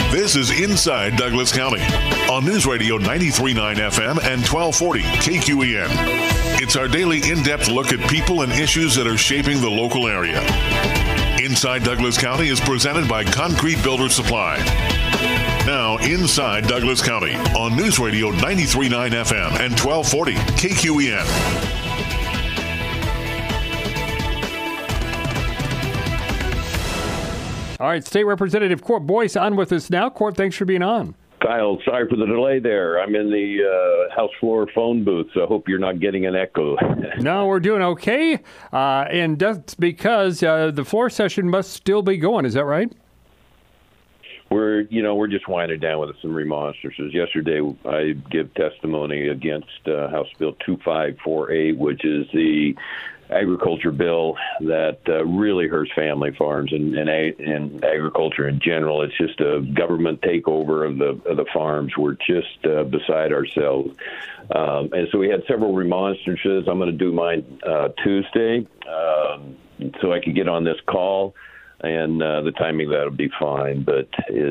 This is Inside Douglas County on News Radio 93.9 FM and 1240 KQEN. It's our daily in-depth look at people and issues that are shaping the local area. Inside Douglas County is presented by Concrete Builder Supply. Now, Inside Douglas County on News Radio 93.9 FM and 1240 KQEN. All right, State Representative Court Boyce on with us now. Court, thanks for being on. Kyle, sorry for the delay there. I'm in the House floor phone booth, so I hope you're not getting an echo. No, we're doing okay, and that's because the floor session must still be going. Is that right? We're just winding down with some remonstrances. Yesterday, I give testimony against House Bill 2548, which is the agriculture bill that really hurts family farms and agriculture in general. It's just a government takeover of the farms. We're just beside ourselves. And so we had several remonstrances. I'm going to do mine Tuesday so I could get on this call. And the timing, that'll be fine. But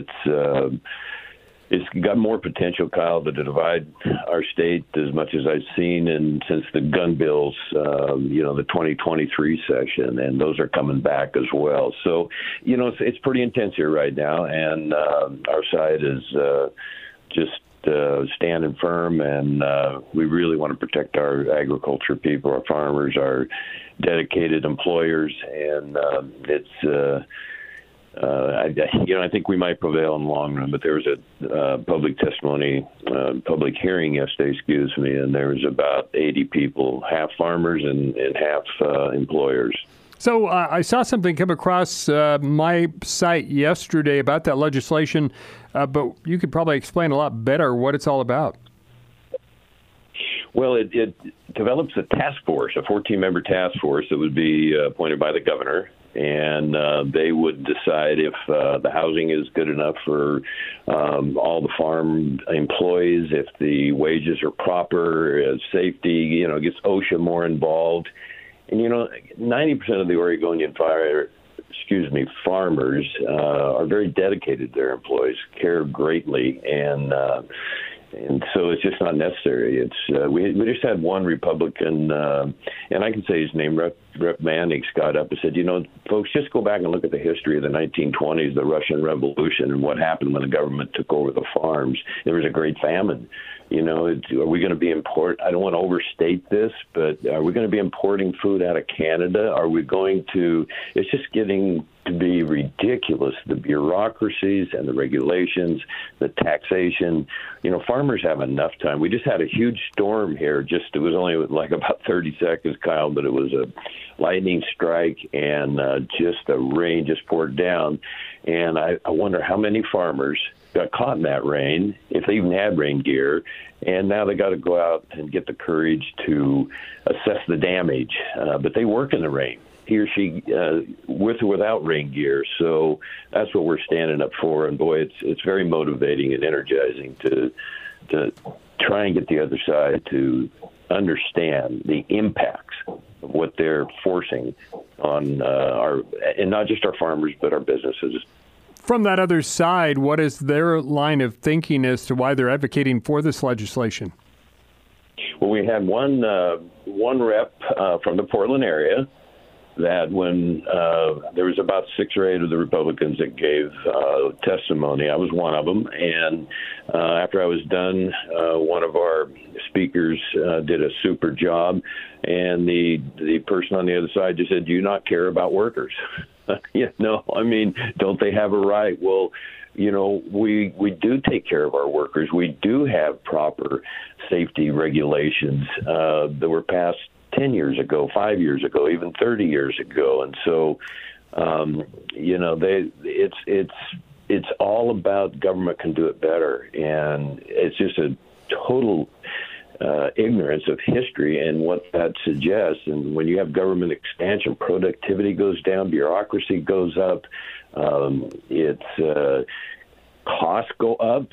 it's got more potential, Kyle, to divide our state as much as I've seen since the gun bills, the 2023 session, and those are coming back as well. So, it's pretty intense here right now, and our side is just standing firm, and we really want to protect our agriculture people, our farmers, our dedicated employers, and I think we might prevail in the long run. But there was a public hearing yesterday, and there was about 80 people, half farmers and half employers. So I saw something come across my site yesterday about that legislation, but you could probably explain a lot better what it's all about. Well, it develops a task force, a 14-member task force that would be appointed by the governor, and they would decide if the housing is good enough for all the farm employees, if the wages are proper, safety, gets OSHA more involved. And, 90% of the Oregonian farmers are very dedicated to their employees, care greatly, and so it's just not necessary. It's we just had one Republican, and I can say his name, Rep. Manning, got up and said, folks, just go back and look at the history of the 1920s, the Russian Revolution, and what happened when the government took over the farms. There was a great famine. Are we going to be I don't want to overstate this, but are we going to be importing food out of Canada? Are we going to? It's just getting to be ridiculous. The bureaucracies and the regulations, the taxation. Farmers have enough time. We just had a huge storm here. It was only like about 30 seconds, Kyle, but it was a lightning strike and just the rain just poured down. And I wonder how many farmers got caught in that rain, if they even had rain gear, and now they got to go out and get the courage to assess the damage. But they work in the rain, he or she, with or without rain gear. So that's what we're standing up for. And boy, it's very motivating and energizing to try and get the other side to understand the impacts of what they're forcing on and not just our farmers, but our businesses. From that other side, what is their line of thinking as to why they're advocating for this legislation? Well, we had one rep from the Portland area that when there was about 6 or 8 of the Republicans that gave testimony. I was one of them. And after I was done, one of our speakers did a super job. And the person on the other side just said, "Do you not care about workers?" Don't they have a right? Well, we do take care of our workers. We do have proper safety regulations that were passed 10 years ago, 5 years ago, even 30 years ago. And so, it's all about government can do it better. And it's just a total ignorance of history and what that suggests. And when you have government expansion, productivity goes down, bureaucracy goes up, costs go up.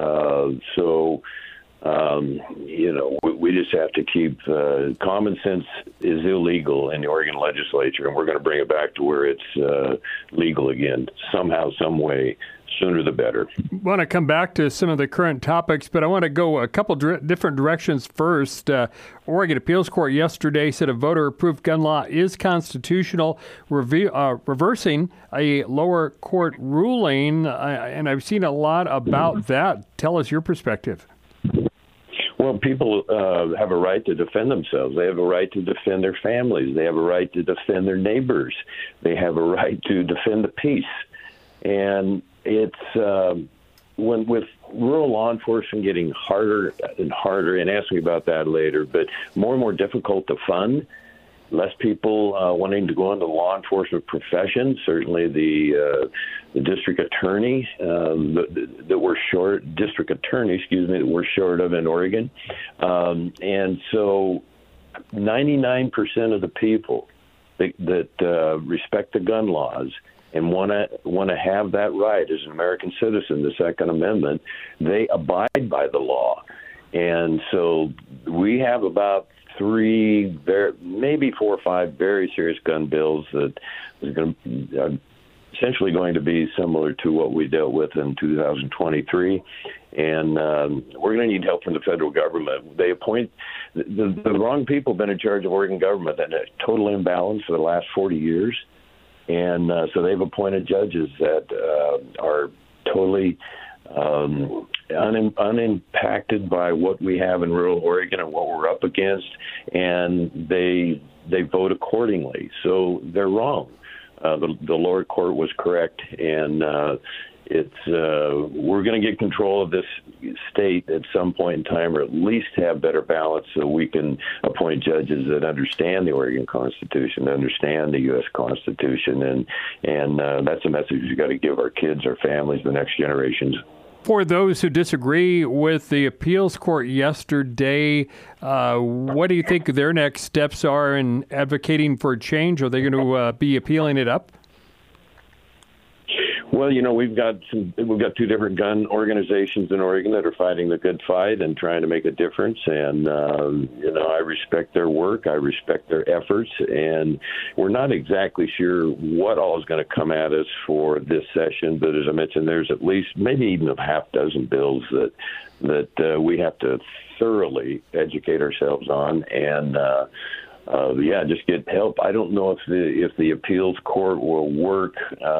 We just have to keep common sense is illegal in the Oregon legislature, and we're going to bring it back to where it's legal again, somehow, some way, sooner the better. I want to come back to some of the current topics, but I want to go a couple different directions first. Oregon Appeals Court yesterday said a voter-approved gun law is constitutional, reversing a lower court ruling, and I've seen a lot about that. Tell us your perspective. Well, people have a right to defend themselves. They have a right to defend their families. They have a right to defend their neighbors. They have a right to defend the peace. And it's when with rural law enforcement getting harder and harder, and ask me about that later, but more and more difficult to fund, less people wanting to go into the law enforcement profession. Certainly the district attorney that we're short, that we're short of in Oregon. And so 99% of the people that respect the gun laws and want to have that right as an American citizen, the Second Amendment, they abide by the law. And so we have about maybe 4 or 5 very serious gun bills that is essentially going to be similar to what we dealt with in 2023. And we're going to need help from the federal government. They appoint the wrong people have been in charge of Oregon government, and it's total imbalance for the last 40 years. And so they've appointed judges that are totally unimpacted by what we have in rural Oregon and what we're up against, and they vote accordingly. So they're wrong. The lower court was correct, and we're going to get control of this state at some point in time, or at least have better balance, so we can appoint judges that understand the Oregon Constitution, understand the U.S. Constitution, and that's a message we've got to give our kids, our families, the next generations. For those who disagree with the appeals court yesterday, what do you think their next steps are in advocating for change? Are they going to be appealing it up? Well, we've got 2 different gun organizations in Oregon that are fighting the good fight and trying to make a difference. And, I respect their work. I respect their efforts. And we're not exactly sure what all is going to come at us for this session. But as I mentioned, there's at least maybe even a half dozen bills that we have to thoroughly educate ourselves on. And, just get help. I don't know if the appeals court will work.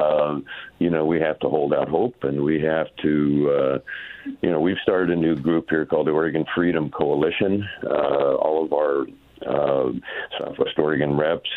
We have to hold out hope, and we have to, we've started a new group here called the Oregon Freedom Coalition. All of our Southwest Oregon reps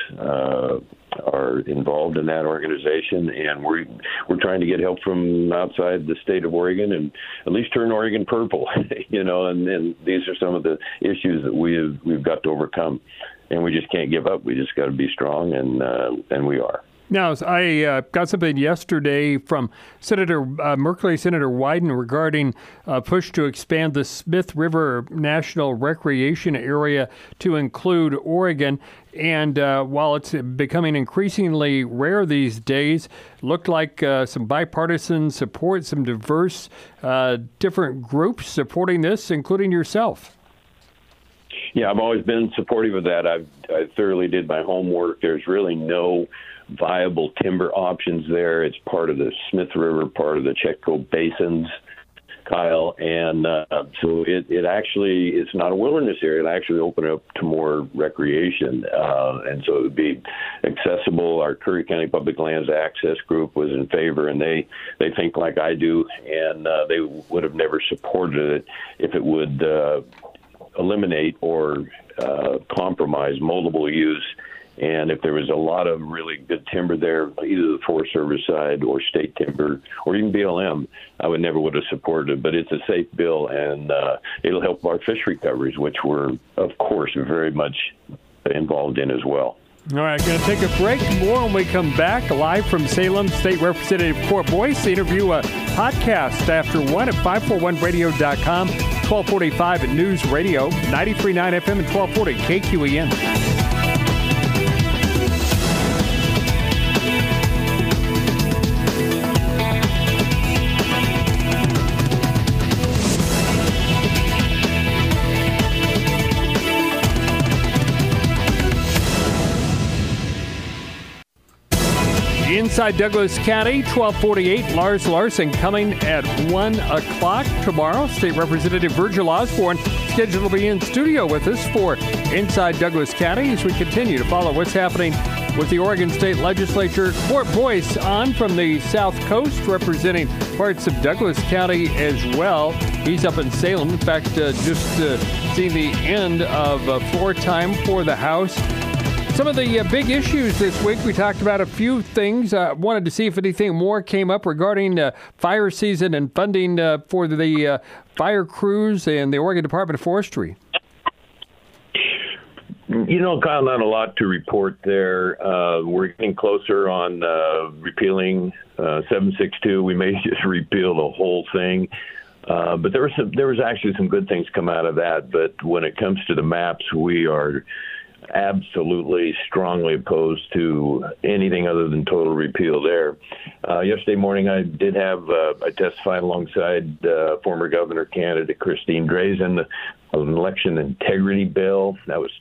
are involved in that organization, and we're trying to get help from outside the state of Oregon and at least turn Oregon purple. And these are some of the issues that we've got to overcome. And we just can't give up. We just got to be strong, and we are. Now, I got something yesterday from Senator Merkley, Senator Wyden, regarding a push to expand the Smith River National Recreation Area to include Oregon. And while it's becoming increasingly rare these days, looked like some bipartisan support, some diverse different groups supporting this, including yourself. Yeah, I've always been supportive of that. I thoroughly did my homework. There's really no viable timber options there. It's part of the Smith River, part of the Chetco Basins, Kyle. And so it actually, it's not a wilderness area. It'll actually open up to more recreation. And so it would be accessible. Our Curry County Public Lands Access Group was in favor, and they think like I do, and they would have never supported it if it would eliminate or compromise multiple use. And if there was a lot of really good timber there, either the Forest Service side or state timber or even BLM, I would have supported it. But it's a safe bill, and it'll help our fish recoveries, which we're, of course, very much involved in as well. All right, going to take a break. More when we come back. Live from Salem, State Representative Cort Boyce. The interview podcast after 1 at 541radio.com, 1245 at News Radio, 93.9 FM and 1240 KQEN. Inside Douglas County, 1248. Lars Larson coming at 1 o'clock tomorrow. State Representative Virgil Osborne scheduled to be in studio with us for Inside Douglas County as we continue to follow what's happening with the Oregon State Legislature. Court Boyce on from the South Coast representing parts of Douglas County as well. He's up in Salem. In fact, just seeing the end of floor time for the House. Some of the big issues this week, we talked about a few things. Wanted to see if anything more came up regarding fire season and funding for the fire crews and the Oregon Department of Forestry. You know, Kyle, not a lot to report there. We're getting closer on repealing 762. We may just repeal the whole thing. But there was actually some good things come out of that. But when it comes to the maps, we are absolutely strongly opposed to anything other than total repeal there. Yesterday morning, I testified alongside former governor candidate Christine Drazan of an election integrity bill. That was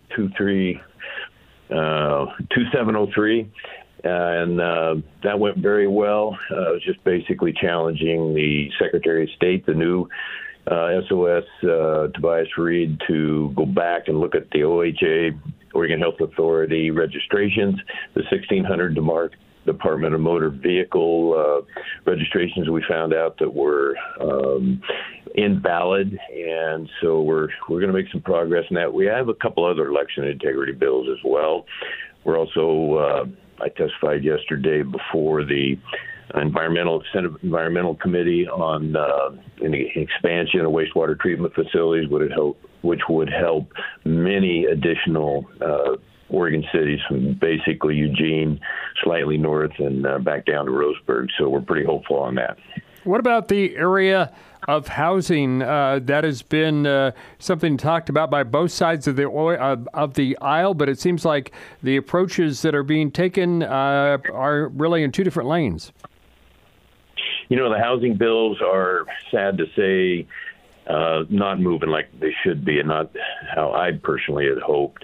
2703. And that went very well. It was just basically challenging the Secretary of State, the new SOS, Tobias Reed, to go back and look at the OHA, Oregon Health Authority registrations, the 1,600 Department of Motor Vehicle registrations we found out that were invalid, and so we're going to make some progress in that. We have a couple other election integrity bills as well. We're also, I testified yesterday before the Senate Environmental Committee on the expansion of wastewater treatment facilities, which would help many additional Oregon cities from basically Eugene, slightly north, and back down to Roseburg. So we're pretty hopeful on that. What about the area of housing? That has been something talked about by both sides of the aisle, but it seems like the approaches that are being taken are really in two different lanes. You know, the housing bills are, sad to say, not moving like they should be, and not how I personally had hoped.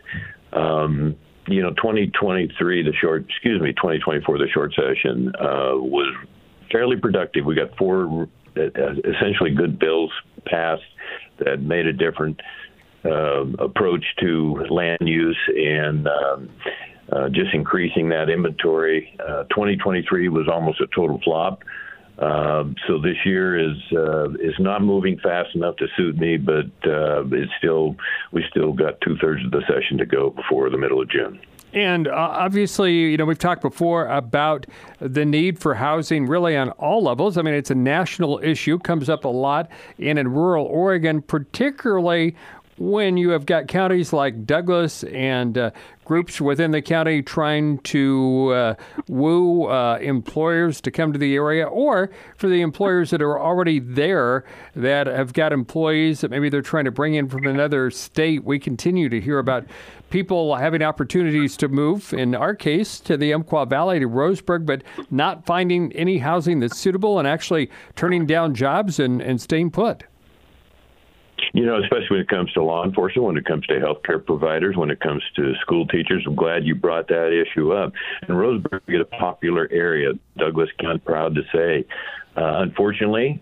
2024, the short session, was fairly productive. We got four essentially good bills passed that made a different approach to land use and just increasing that inventory. 2023 was almost a total flop. So this year is not moving fast enough to suit me, but we still got 2/3 of the session to go before the middle of June. And obviously, we've talked before about the need for housing really on all levels. I mean, it's a national issue, comes up a lot in rural Oregon, particularly when you have got counties like Douglas and groups within the county trying to woo employers to come to the area, or for the employers that are already there that have got employees that maybe they're trying to bring in from another state. We continue to hear about people having opportunities to move, in our case, to the Umpqua Valley, to Roseburg, but not finding any housing that's suitable and actually turning down jobs and staying put. Especially when it comes to law enforcement, when it comes to healthcare providers, when it comes to school teachers. I'm glad you brought that issue up. And Roseburg is a popular area. Douglas County, proud to say. Unfortunately,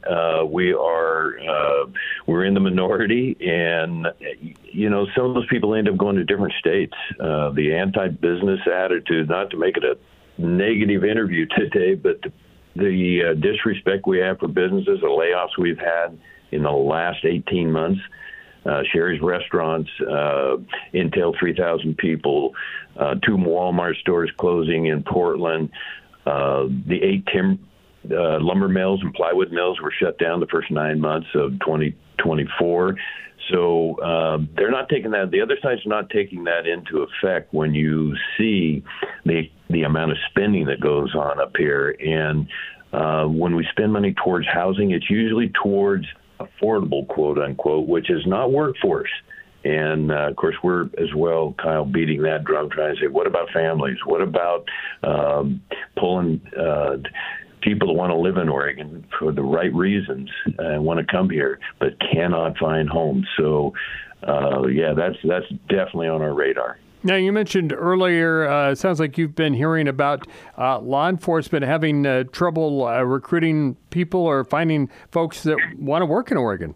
we're in the minority, and some of those people end up going to different states. The anti-business attitude, not to make it a negative interview today, but the disrespect we have for businesses, the layoffs we've had in the last 18 months. Sherry's Restaurants, Intel 3,000 people, 2 Walmart stores closing in Portland, the 8 lumber mills and plywood mills were shut down the first 9 months of 2024. So they're not taking that. The other side's not taking that into effect when you see the amount of spending that goes on up here. And when we spend money towards housing, it's usually towards affordable, quote unquote, which is not workforce. And of course, we're as well, Kyle, beating that drum, trying to say, what about families? What about pulling people that want to live in Oregon for the right reasons and want to come here, but cannot find homes? So, that's definitely on our radar. Now, you mentioned earlier, it sounds like you've been hearing about law enforcement having trouble recruiting people or finding folks that want to work in Oregon.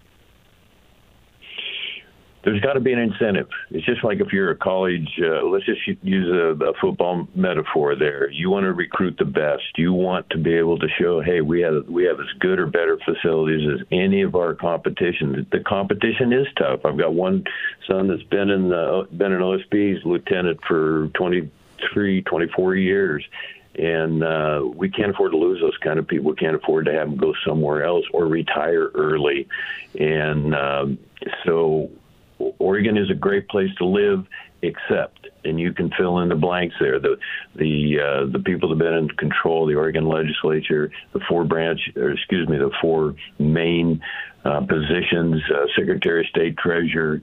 There's got to be an incentive. It's just like if you're a college, let's just use a football metaphor there. You want to recruit the best. You want to be able to show, hey, we have as good or better facilities as any of our competition. The competition is tough. I've got one son that's been in OSB. He's lieutenant for 23, 24 years. And we can't afford to lose those kind of people. We can't afford to have them go somewhere else or retire early. And so Oregon is a great place to live, except, and you can fill in the blanks there. The people that have been in control of the Oregon legislature, the four main positions, Secretary of State, Treasurer,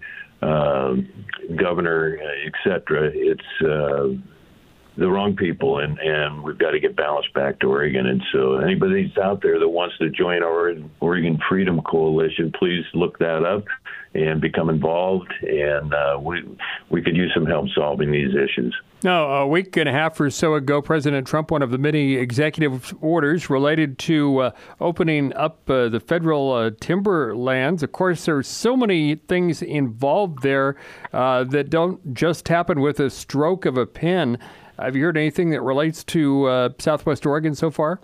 Governor, etc. It's the wrong people, and we've got to get balance back to Oregon. And so anybody that's out there that wants to join our Oregon Freedom Coalition, please look that up and become involved. And we could use some help solving these issues. Now, a week and a half or so ago, President Trump, one of the many executive orders related to opening up the federal timber lands. Of course, there's so many things involved there that don't just happen with a stroke of a pen. Have you heard anything that relates to Southwest Oregon so far?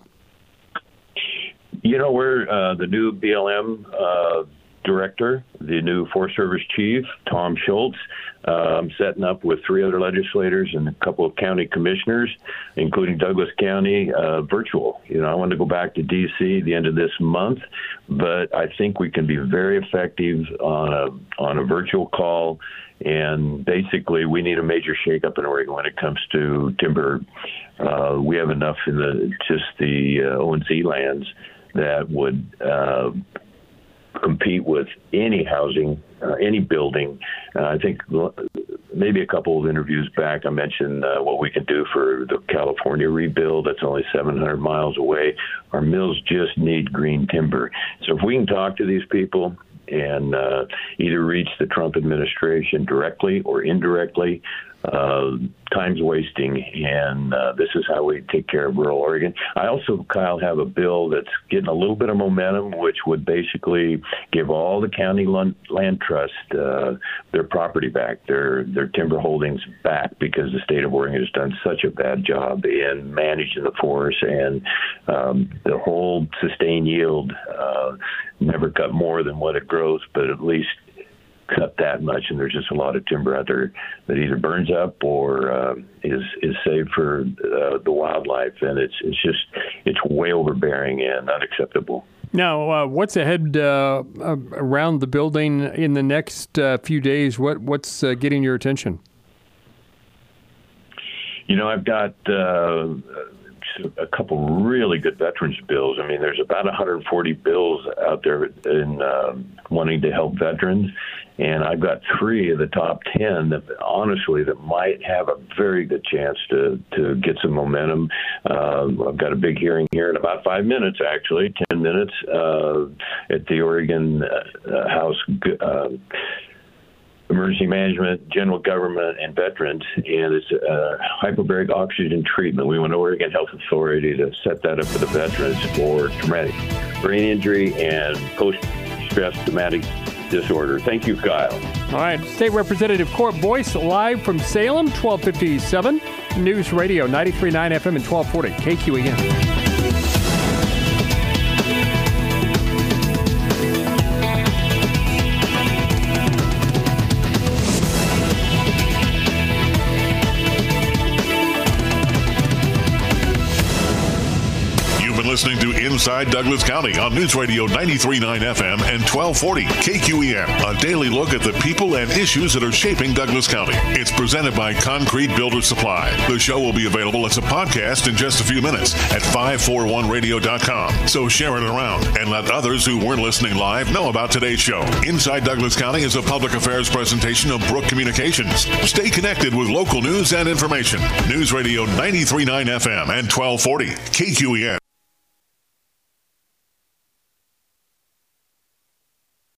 You know, we're the new BLM director, the new Forest Service chief, Tom Schultz. I'm setting up with 3 other legislators and a couple of county commissioners, including Douglas County, virtual. You know, I want to go back to D.C. at the end of this month, but I think we can be very effective on a virtual call. And basically, we need a major shakeup in Oregon when it comes to timber. We have enough in the O&C lands that would compete with any housing, any building. I think maybe a couple of interviews back, I mentioned what we can do for the California rebuild. That's only 700 miles away. Our mills just need green timber. So if we can talk to these people and either reach the Trump administration directly or indirectly, time's wasting, and this is how we take care of rural Oregon. I also, Kyle, have a bill that's getting a little bit of momentum, which would basically give all the county land trust their property back, their timber holdings back, because the state of Oregon has done such a bad job in managing the forest, and the whole sustained yield never cut more than what it grows, but at least cut that much, and there's just a lot of timber out there that either burns up or is saved for the wildlife, and it's way overbearing and unacceptable. Now, what's ahead around the building in the next few days? What's getting your attention? You know, I've got a couple really good veterans bills. I mean, there's about 140 bills out there in wanting to help veterans, and I've got 3 of the top 10 that, honestly, that might have a very good chance to get some momentum. I've got a big hearing here in about 5 minutes, actually, 10 minutes, at the Oregon House Emergency Management, General Government, and Veterans, and it's hyperbaric oxygen treatment. We want Oregon Health Authority to set that up for the veterans for traumatic brain injury and post-stress traumatic disorder. Thank you, Kyle. All right, State Representative Court Boyce, live from Salem, 1257 News Radio, 93.9 FM and 1240 KQEN. Listening to Inside Douglas County on News Radio 93.9 FM and 1240 KQEN. A daily look at the people and issues that are shaping Douglas County. It's presented by Concrete Builder Supply. The show will be available as a podcast in just a few minutes at 541radio.com. So share it around and let others who weren't listening live know about today's show. Inside Douglas County is a public affairs presentation of Brook Communications. Stay connected with local news and information. News Radio 93.9 FM and 1240 KQEN.